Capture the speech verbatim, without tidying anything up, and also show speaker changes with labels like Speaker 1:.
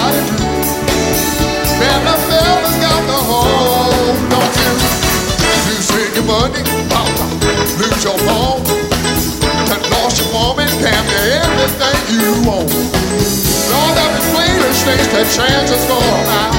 Speaker 1: everybody do. Man, the fella's got the home, don't you? You save your money, lose your home, and lost your woman, can be anything you want. Lord, every foolish things that chances for a while.